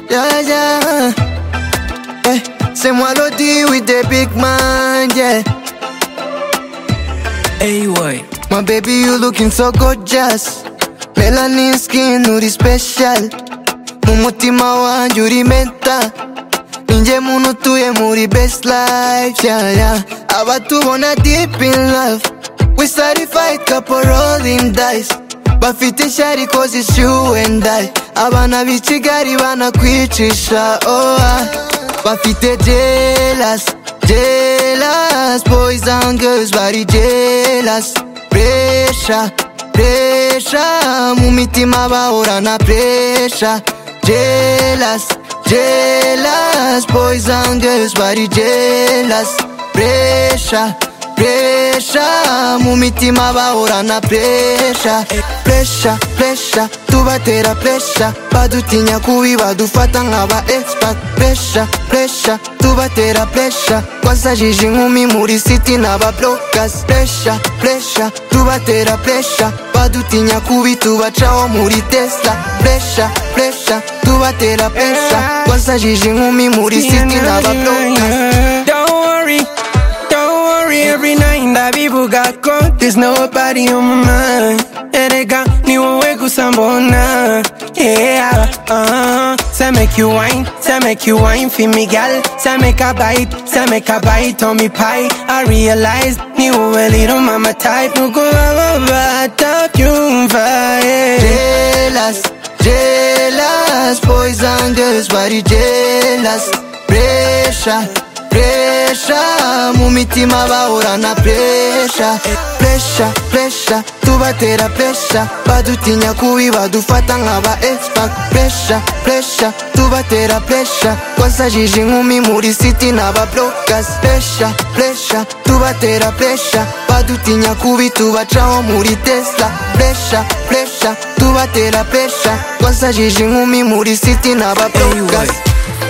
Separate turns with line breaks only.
yeah, yeah. C'est moi Lodi with the big man, yeah.
Hey, why?
My baby, you looking so gorgeous. Melanin skin, uri special. Mumutima wanjye uri menta. Ninjye muntu utuye muri best life, yeah, yeah. Abatubona deep in love. We certified couple rolling dice. Bafite ishyari cause it's you and I. Abana b'i Kigali banakwicisha, oh bafite jealous, jealous. Boys and girls bari jealous. Pressure, pressure. Mu mitima bahorana pressure. Jealous, jealous. Boys and girls bari jealous. Pressure, pressure. Mu mitima bahorana pressure. Pressure, pressure. Tubatera pressure. Badutinya kubi badufata nk'aba expert. Pressure, pressure. Tubatera pressure. Twasajije inkumi muri city n'aba blockers. Pressure, pressure. Tubatera pressure. Badutinya kubi tubacaho muri Tesla. Pressure, pressure. Tubatera pressure. Twasajije inkumi muri city n'aba blockers.
Don't worry, every night ndabivuga ko there's nobody on my mind. Erega ni wowe gusa mbona, yeah. Say make you wine for me, girl. Say make a bite on me pie. I realize ni wowe little mama type. Nuko top you fire.
Jealous, jealous. Boys and girls bari jealous. Pressure, pressure. Mu mitima bahorana pressure. Pressure, pressure. Tubatera pressure. Badutinya kubi badufata nk'aba expert. Pressure, pressure. Tubatera pressure. Twasajije inkumi muri city n'aba blockers. Pressure, pressure. Tubatera pressure. Badutinya kubi tubacaho muri Tesla. Pressure, pressure. Tubatera pressure. Twasajije inkumi muri city n'aba blockers.